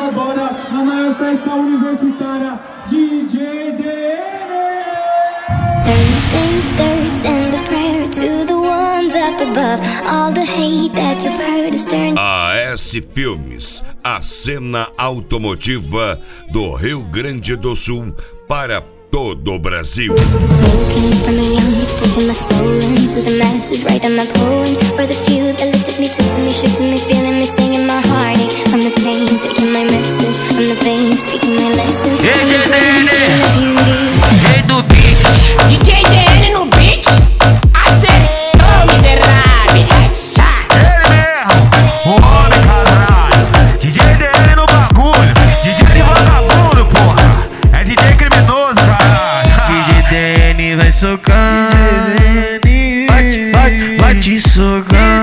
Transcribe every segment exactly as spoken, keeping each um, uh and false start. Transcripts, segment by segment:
Copacabana, na maior festa universitária, D J D N. Everything's there, send a prayer to the ones up above. All the hate that you've heard is turned. A S Filmes, a cena automotiva do Rio Grande do Sul para todo o Brasil. Spoken from a young age, taking my soul into the masses, writing my poems for the few that looked at me, took to me, shook to me, feeling me, singing my heartache. From the pain, taking my message, from the vein, speaking my lesson. D J D N, rei do beat. D J D N no beat. Acertou, miserável. Headshot. Ele mesmo, o homem caralho. D J D N no bagulho. D J de vagabundo, porra. É D J criminoso, caralho. D J D N vai socar. Vai, vai, vai te socar.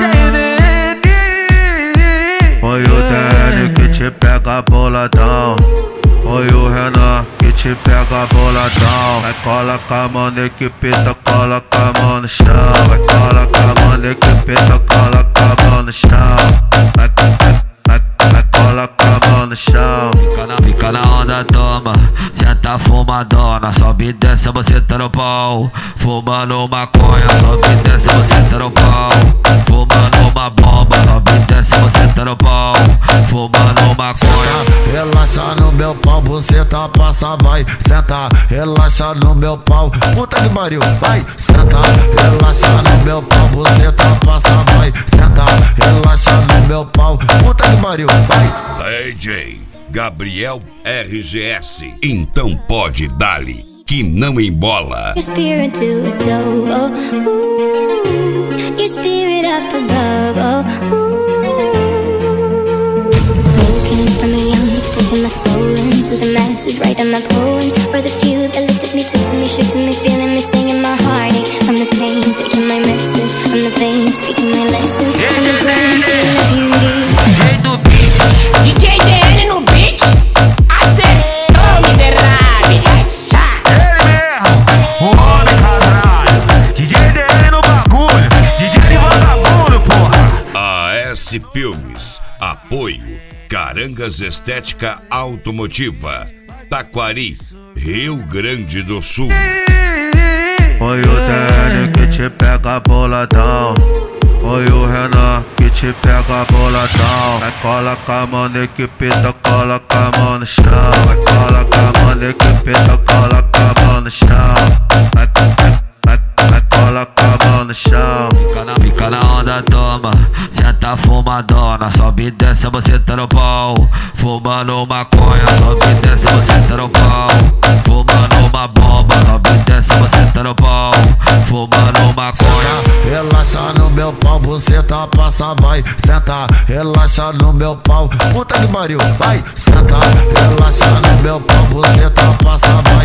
Foi o D N que te pega boladão. Oi o Renan que te pega boladão. Vai coloca a mão na equipeta, coloca a mão no chão. Vai coloca a mão na equipeta, coloca a mão no chão. Vai, vai, vai, vai coloca a mão no chão. Fica na, fica na onda, toma. Senta fumadona, sobe e desce, você tá no pau. Fumando maconha, sobe e desce, você tá no pau. Fumando uma bomba, sobe e desce, você tá no pau. Fumando maconha. Relaxa no meu pau, você tá passa, vai, senta. Relaxa no meu pau, puta que pariu, vai, senta. Relaxa no meu pau, você tá passa, vai, senta. Relaxa no meu pau, puta que pariu, vai. D J Gabriel R G S, então pode dar-lhe que não embola. Your spirit to adore, oh, ooh, your spirit up above, oh, ooh. Spoken from a young age, taking my soul into the masses, writing my poems for the few that looked at me, took to me, shook to me, feeling me, singing my heartache. From the pain, taking my message, from the vein, speaking my lesson, from the brain, seeing the beauty. Rei do beat, D J D N no beat. Acertou, miserável. Headshot. Ele mesmo, o homem caralho. D J D N no bagulho. D J de vagabundo, porra. A S Filmes, apoio Carangas Estética Automotiva, Taquari, Rio Grande do Sul. Foi o D N que te pega boladão. Oi o Renan que te pega boladão. Vai coloca a mão na equipeta, coloca a mão no chão. Vai coloca a mão na equipeta, coloca a mão no chão. Vai, vai, vai, vai coloca a mão no chão. Fica na, fica na onda, toma. Senta fumadona, sobe e desce, você tá no pau. Fumando maconha, sobe e desce, você tá no pau. Fumando uma bomba, sobe e desce, você tá no pau. Fumando maconha. Relaxa no meu pau, você tá passa, vai, senta. Relaxa no meu pau, puta que pariu, vai, senta. Relaxa no meu pau, você tá passa, vai,